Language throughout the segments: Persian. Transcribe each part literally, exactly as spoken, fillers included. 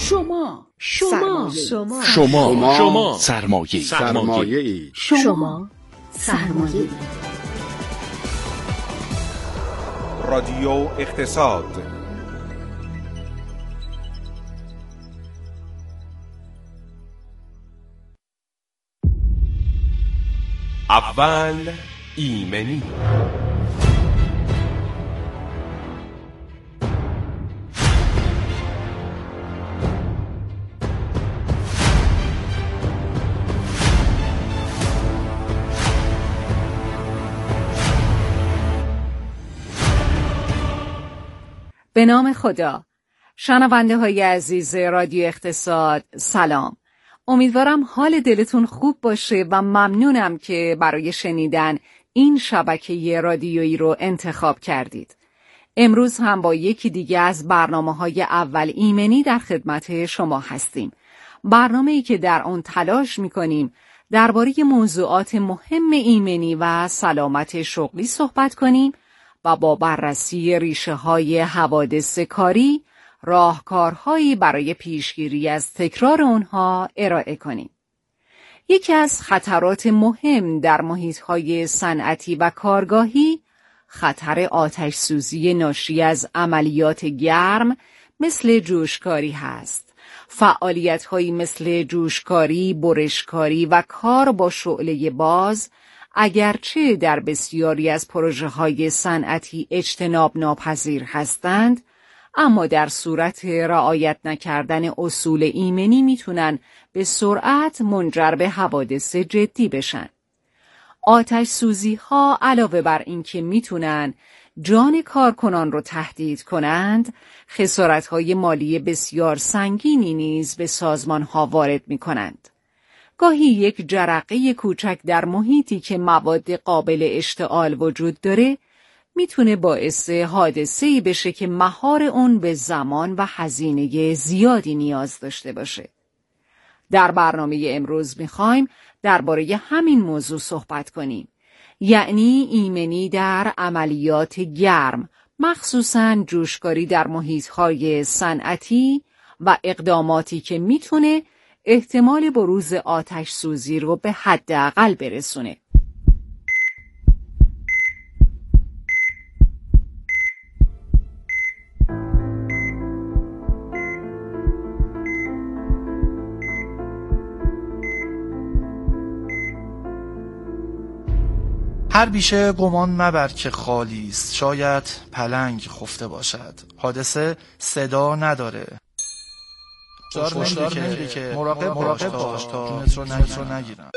شما شما شما شما شما سرمایه سرمایه شما سرمایه رادیو اقتصاد. اول ایمنی. به نام خدا. شنونده های عزیز رادیو اقتصاد، سلام. امیدوارم حال دلتون خوب باشه و ممنونم که برای شنیدن این شبکه رادیویی رو انتخاب کردید. امروز هم با یکی دیگه از برنامه‌های اول ایمنی در خدمت شما هستیم. برنامه‌ای که در آن تلاش می‌کنیم درباره موضوعات مهم ایمنی و سلامت شغلی صحبت کنیم و با بررسی ریشه‌های حوادث کاری راهکارهایی برای پیشگیری از تکرار آنها ارائه کنیم. یکی از خطرات مهم در محیط‌های صنعتی و کارگاهی خطر آتش سوزی ناشی از عملیات گرم مثل جوشکاری هست. فعالیت‌هایی مثل جوشکاری، برشکاری و کار با شعله باز اگرچه در بسیاری از پروژه‌های صنعتی اجتناب ناپذیر هستند، اما در صورت رعایت نکردن اصول ایمنی میتونن به سرعت منجر به حوادث جدی بشن. آتش سوزی ها علاوه بر این که میتونن جان کارکنان رو تهدید کنند، خسارت های مالی بسیار سنگینی نیز به سازمان ها وارد میکنند. گاهی یک جرقه کوچک در محیطی که مواد قابل اشتعال وجود داره میتونه باعث حادثه‌ای بشه که مهار اون به زمان و هزینه زیادی نیاز داشته باشه. در برنامه امروز میخوایم درباره همین موضوع صحبت کنیم، یعنی ایمنی در عملیات گرم، مخصوصاً جوشکاری در محیط‌های صنعتی و اقداماتی که میتونه احتمال بروز آتش سوزی رو به حداقل برسونه. هر بیشه گمان مبر که خالی است، شاید پلنگ خفته باشد. حادثه صدا نداره، هشدار نمیده که مراقب مراقب باش تا جونت رو نگیرن.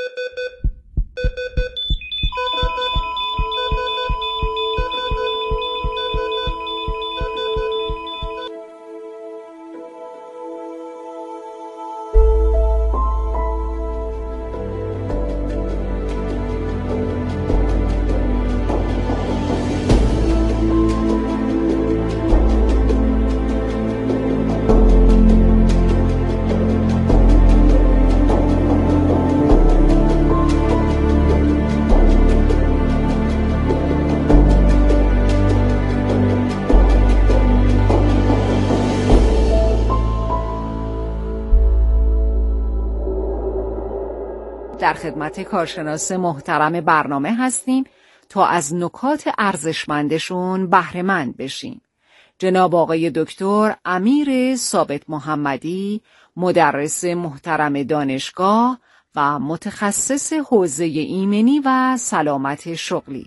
در خدمت کارشناس محترم برنامه هستیم تا از نکات ارزشمندشون بهره مند بشیم. جناب آقای دکتر امیر ثابت محمدی، مدرس محترم دانشگاه و متخصص حوزه ایمنی و سلامت شغلی.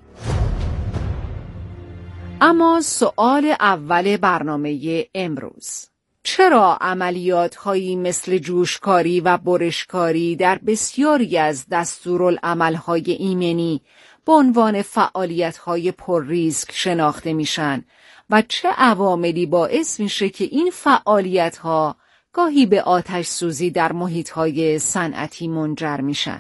اما سوال اول برنامه امروز: چرا عملیات‌هایی مثل جوشکاری و برشکاری در بسیاری از دستورالعمل‌های ایمنی به عنوان فعالیت‌های پر ریسک شناخته میشن و چه عواملی باعث میشه که این فعالیت‌ها گاهی به آتش سوزی در محیط‌های صنعتی منجر میشن؟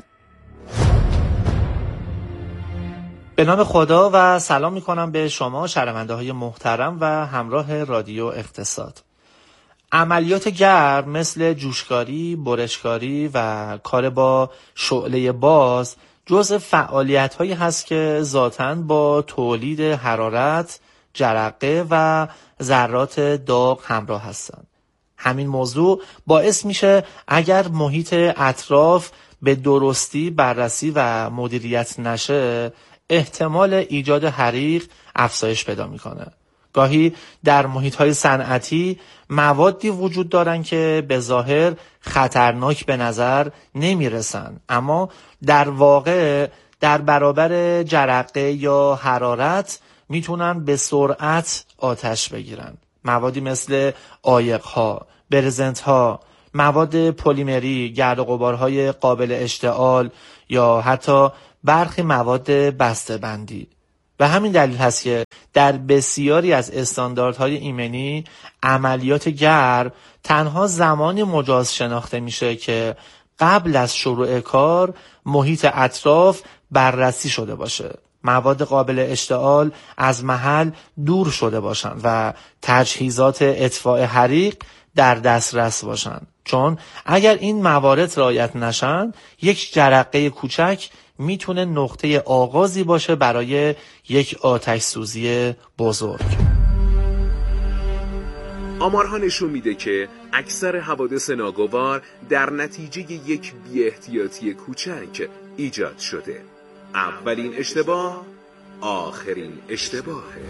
به نام خدا و سلام میکنم به شما شنونده های محترم و همراه رادیو اقتصاد. عملیات گرم مثل جوشکاری، برشکاری و کار با شعله باز جزء فعالیت هایی هست که ذاتاً با تولید حرارت، جرقه و ذرات داغ همراه هستند. همین موضوع باعث میشه اگر محیط اطراف به درستی بررسی و مدیریت نشه، احتمال ایجاد حریق افزایش پیدا میکنه. گاهی در محیط‌های صنعتی موادی وجود دارن که به ظاهر خطرناک به نظر نمیرسن، اما در واقع در برابر جرقه یا حرارت میتونن به سرعت آتش بگیرن. موادی مثل عایق‌ها، برزنت‌ها، مواد پلیمری، گرد و غبارهای قابل اشتعال یا حتی برخی مواد بسته‌بندی. و همین دلیل هست که در بسیاری از استانداردهای ایمنی عملیات گرم تنها زمانی مجاز شناخته میشه که قبل از شروع کار محیط اطراف بررسی شده باشه، مواد قابل اشتعال از محل دور شده باشن و تجهیزات اطفاء حریق در دسترس باشن. چون اگر این موارد رعایت نشن، یک جرقه کوچک میتونه نقطه آغازی باشه برای یک آتش سوزی بزرگ. آمارها نشون میده که اکثر حوادث ناگوار در نتیجه یک بی‌احتیاطی کوچک ایجاد شده. اولین اشتباه آخرین اشتباهه.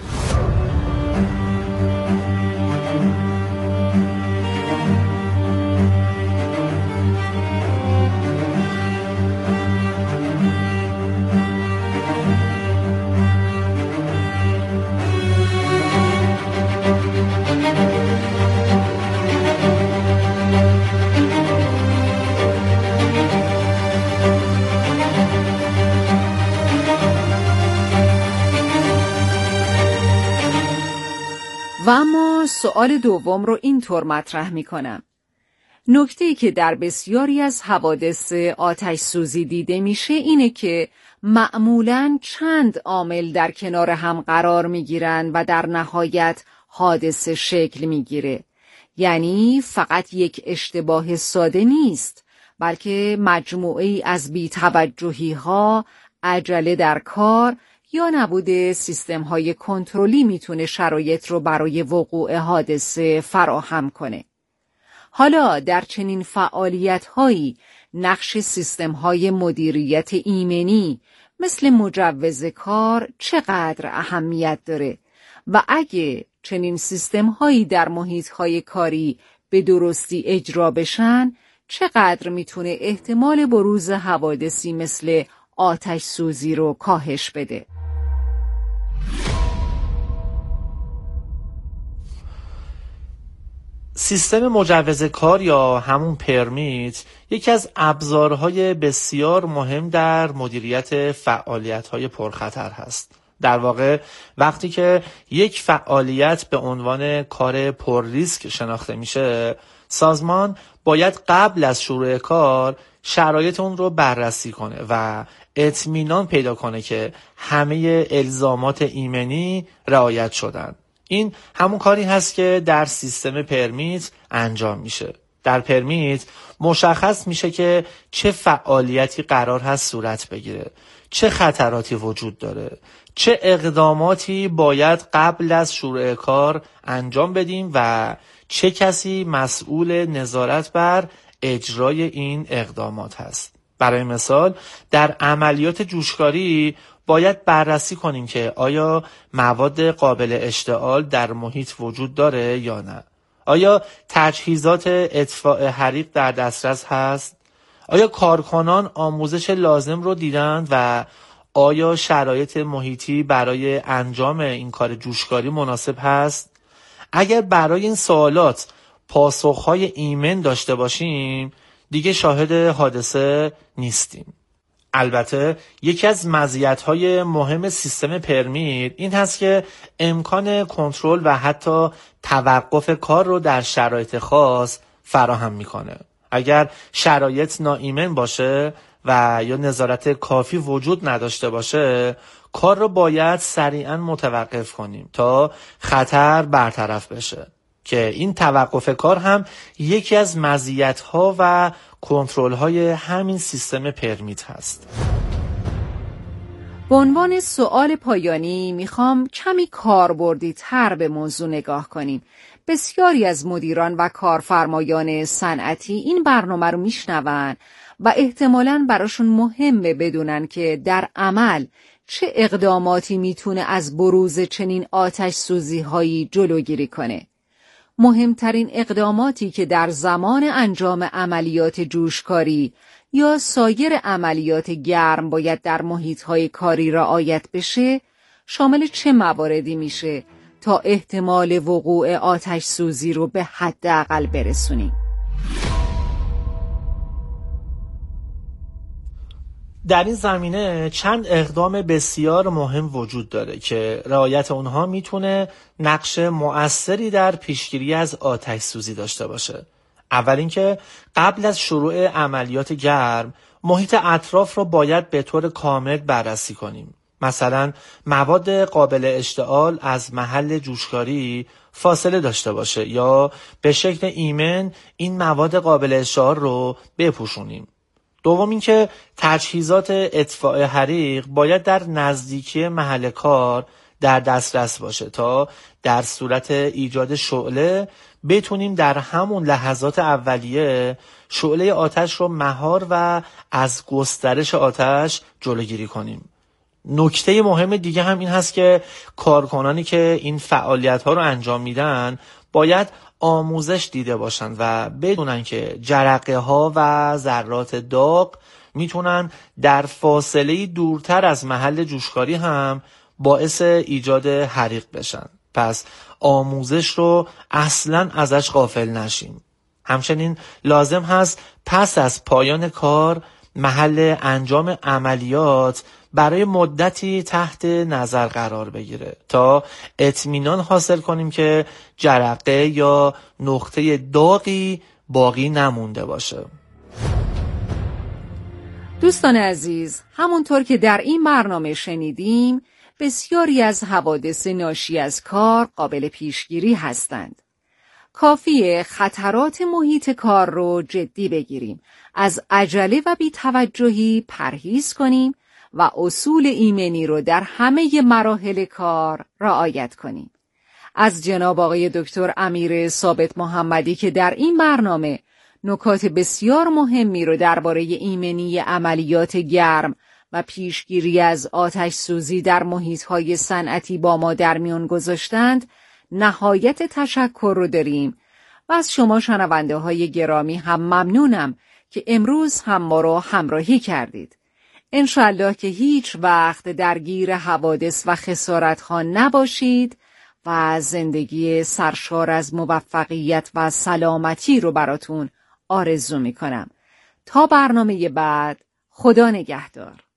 و اما سوال دوم رو اینطور مطرح می کنم. نکته‌ای که در بسیاری از حوادث آتش سوزی دیده میشه اینه که معمولاً چند عامل در کنار هم قرار می گیرن و در نهایت حادثه شکل می گیره. یعنی فقط یک اشتباه ساده نیست، بلکه مجموعه‌ای از بی‌توجهی‌ها، عجله در کار یا نبود سیستم‌های کنترلی میتونه شرایط رو برای وقوع حادثه فراهم کنه. حالا در چنین فعالیت‌هایی نقش سیستم‌های مدیریت ایمنی مثل مجوز کار چقدر اهمیت داره و اگه چنین سیستم‌هایی در محیط‌های کاری به درستی اجرا بشن، چقدر میتونه احتمال بروز حوادثی مثل آتش سوزی رو کاهش بده؟ سیستم مجوز کار یا همون پرمیت یکی از ابزارهای بسیار مهم در مدیریت فعالیت‌های پرخطر هست. در واقع وقتی که یک فعالیت به عنوان کار پر ریسک شناخته میشه، سازمان باید قبل از شروع کار شرایط اون رو بررسی کنه و اطمینان پیدا کنه که همه الزامات ایمنی رعایت شدن. این همون کاری هست که در سیستم پرمیت انجام میشه. در پرمیت مشخص میشه که چه فعالیتی قرار هست صورت بگیره، چه خطراتی وجود داره، چه اقداماتی باید قبل از شروع کار انجام بدیم و چه کسی مسئول نظارت بر اجرای این اقدامات هست. برای مثال در عملیات جوشکاری باید بررسی کنیم که آیا مواد قابل اشتعال در محیط وجود داره یا نه؟ آیا تجهیزات اطفاء حریق در دسترس هست؟ آیا کارکنان آموزش لازم رو دیدند و آیا شرایط محیطی برای انجام این کار جوشکاری مناسب هست؟ اگر برای این سوالات پاسخهای ایمن داشته باشیم، دیگه شاهد حادثه نیستیم. البته یکی از مزیت‌های مهم سیستم پرمیت این هست که امکان کنترل و حتی توقف کار رو در شرایط خاص فراهم میکنه. اگر شرایط ناایمن باشه و یا نظارت کافی وجود نداشته باشه، کار رو باید سریعا متوقف کنیم تا خطر برطرف بشه، که این توقف کار هم یکی از مزیت‌ها و کنترل‌های همین سیستم پرمیت هست. به عنوان سوال پایانی میخوام کمی کاربردی تر به موضوع نگاه کنیم. بسیاری از مدیران و کارفرمایان صنعتی این برنامه رو میشنون و احتمالاً براشون مهمه بدونن که در عمل چه اقداماتی میتونه از بروز چنین آتش سوزی هایی جلوگیری کنه. مهمترین اقداماتی که در زمان انجام عملیات جوشکاری یا سایر عملیات گرم باید در محیط‌های کاری رعایت بشه، شامل چه مواردی میشه تا احتمال وقوع آتش سوزی رو به حداقل برسونیم؟ در این زمینه چند اقدام بسیار مهم وجود داره که رعایت اونها میتونه نقش مؤثری در پیشگیری از آتش سوزی داشته باشه. اول اینکه قبل از شروع عملیات گرم محیط اطراف رو باید به طور کامل بررسی کنیم. مثلا مواد قابل اشتعال از محل جوشکاری فاصله داشته باشه یا به شکل ایمن این مواد قابل اشتعال رو بپوشونیم. دوم اینکه تجهیزات اطفاء حریق باید در نزدیکی محل کار در دسترس باشه تا در صورت ایجاد شعله بتونیم در همون لحظات اولیه شعله آتش رو مهار و از گسترش آتش جلوگیری کنیم. نکته مهم دیگه هم این هست که کارکنانی که این فعالیت ها رو انجام میدن باید آموزش دیده باشن و بدونن که جرقه ها و ذرات داغ میتونن در فاصله دورتر از محل جوشکاری هم باعث ایجاد حریق بشن. پس آموزش رو اصلاً ازش غافل نشیم. همچنین لازم هست پس از پایان کار محل انجام عملیات برای مدتی تحت نظر قرار بگیره تا اطمینان حاصل کنیم که جرقه یا نقطه داغی باقی نمونده باشه. دوستان عزیز، همونطور که در این برنامه شنیدیم، بسیاری از حوادث ناشی از کار قابل پیشگیری هستند. کافیه خطرات محیط کار رو جدی بگیریم، از عجله و بی‌توجهی پرهیز کنیم و اصول ایمنی رو در همه مراحل کار رعایت کنیم. از جناب آقای دکتر امیر ثابت محمدی که در این برنامه نکات بسیار مهمی رو درباره ایمنی عملیات گرم و پیشگیری از آتش سوزی در محیط‌های صنعتی با ما در میان گذاشتند نهایت تشکر رو داریم و از شما شنونده های گرامی هم ممنونم که امروز هم ما رو همراهی کردید. انشالله که هیچ وقت درگیر حوادث و خسارت‌ها نباشید و زندگی سرشار از موفقیت و سلامتی رو براتون آرزو میکنم. تا برنامه بعد، خدا نگهدار.